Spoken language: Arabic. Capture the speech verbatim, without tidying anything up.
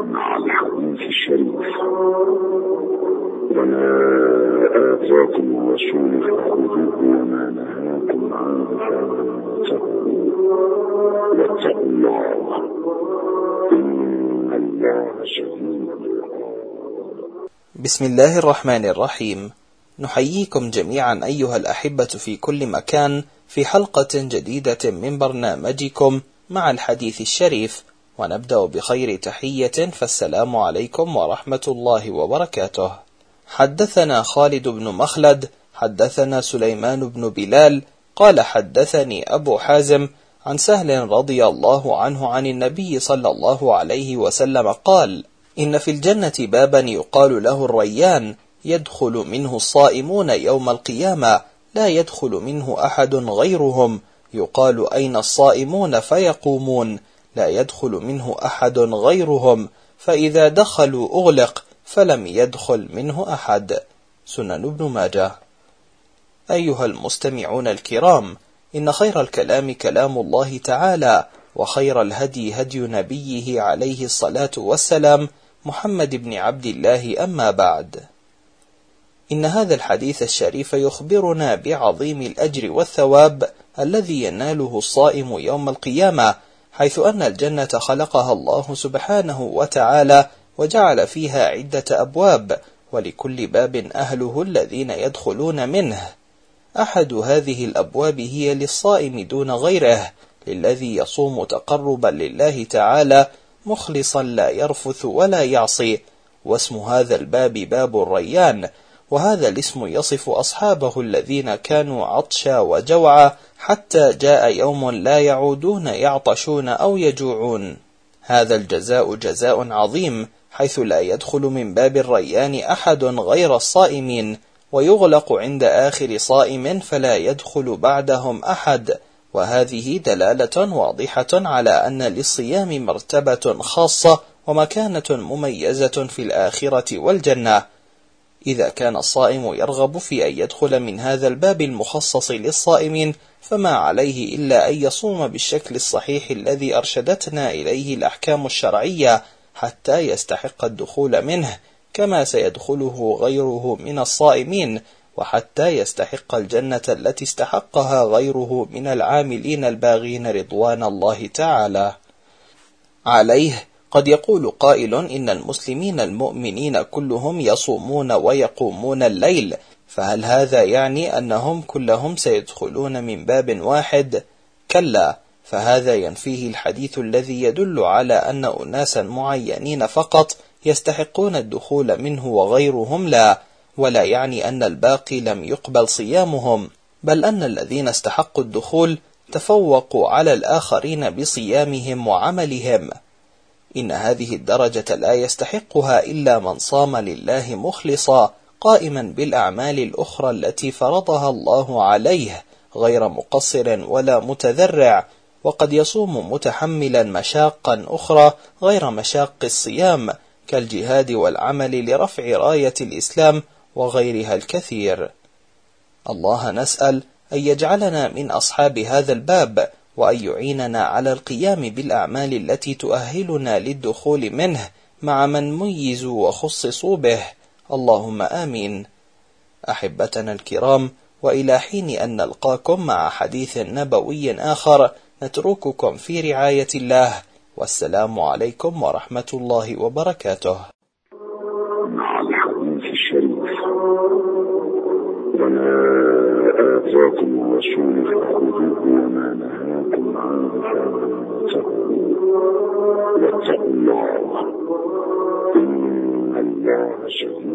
مع الحديث الشريف. وما آتاكم الرسول فخذوه وما نهاكم عنه فانتهوا واتقوا الله إن الله شديد العقاب. بسم الله الرحمن الرحيم. نحييكم جميعا أيها الأحبة في كل مكان في حلقة جديدة من برنامجكم مع الحديث الشريف، ونبدأ بخير تحية، فالسلام عليكم ورحمة الله وبركاته. حدثنا خالد بن مخلد حدثنا سليمان بن بلال قال حدثني أبو حازم عن سهل رضي الله عنه عن النبي صلى الله عليه وسلم قال: إن في الجنة بابا يقال له الريان، يدخل منه الصائمون يوم القيامة، لا يدخل منه أحد غيرهم، يقال أين الصائمون فيقومون، لا يدخل منه أحد غيرهم، فإذا دخلوا أغلق فلم يدخل منه أحد. سنن ابن ماجه. أيها المستمعون الكرام، إن خير الكلام كلام الله تعالى، وخير الهدي هدي نبيه عليه الصلاة والسلام محمد بن عبد الله، أما بعد. إن هذا الحديث الشريف يخبرنا بعظيم الأجر والثواب الذي يناله الصائم يوم القيامة، حيث أن الجنة خلقها الله سبحانه وتعالى وجعل فيها عدة أبواب، ولكل باب أهله الذين يدخلون منه. أحد هذه الأبواب هي للصائم دون غيره، للذي يصوم تقربا لله تعالى مخلصا لا يرفث ولا يعصي، واسم هذا الباب باب الريان، وهذا الاسم يصف أصحابه الذين كانوا عطشا وجوعا حتى جاء يوم لا يعودون يعطشون أو يجوعون. هذا الجزاء جزاء عظيم، حيث لا يدخل من باب الريان أحد غير الصائمين، ويغلق عند آخر صائم فلا يدخل بعدهم أحد. وهذه دلالة واضحة على أن للصيام مرتبة خاصة ومكانة مميزة في الآخرة والجنة. إذا كان الصائم يرغب في أن يدخل من هذا الباب المخصص للصائمين، فما عليه إلا أن يصوم بالشكل الصحيح الذي أرشدتنا إليه الأحكام الشرعية حتى يستحق الدخول منه، كما سيدخله غيره من الصائمين، وحتى يستحق الجنة التي استحقها غيره من العاملين الباغين رضوان الله تعالى عليه. قد يقول قائل إن المسلمين المؤمنين كلهم يصومون ويقومون الليل، فهل هذا يعني أنهم كلهم سيدخلون من باب واحد؟ كلا، فهذا ينفيه الحديث الذي يدل على أن أناسا معينين فقط يستحقون الدخول منه وغيرهم لا، ولا يعني أن الباقي لم يقبل صيامهم، بل أن الذين استحقوا الدخول تفوقوا على الآخرين بصيامهم وعملهم. إن هذه الدرجة لا يستحقها إلا من صام لله مخلصا، قائما بالأعمال الأخرى التي فرضها الله عليه، غير مقصر ولا متذرع. وقد يصوم متحملا مشاقا أخرى غير مشاق الصيام، كالجهاد والعمل لرفع راية الإسلام وغيرها الكثير. الله نسأل أن يجعلنا من أصحاب هذا الباب، وأن يعيننا على القيام بالأعمال التي تؤهلنا للدخول منه مع من ميزوا وخصصوا به، اللهم آمين. أحبتنا الكرام، وإلى حين أن نلقاكم مع حديث نبوي آخر، نترككم في رعاية الله، والسلام عليكم ورحمة الله وبركاته. مع الحديث الشريف. وما آتاكم الرسول فخذوه وما نهاكم عنه فانتهوا واتقوا الله إن الله شديد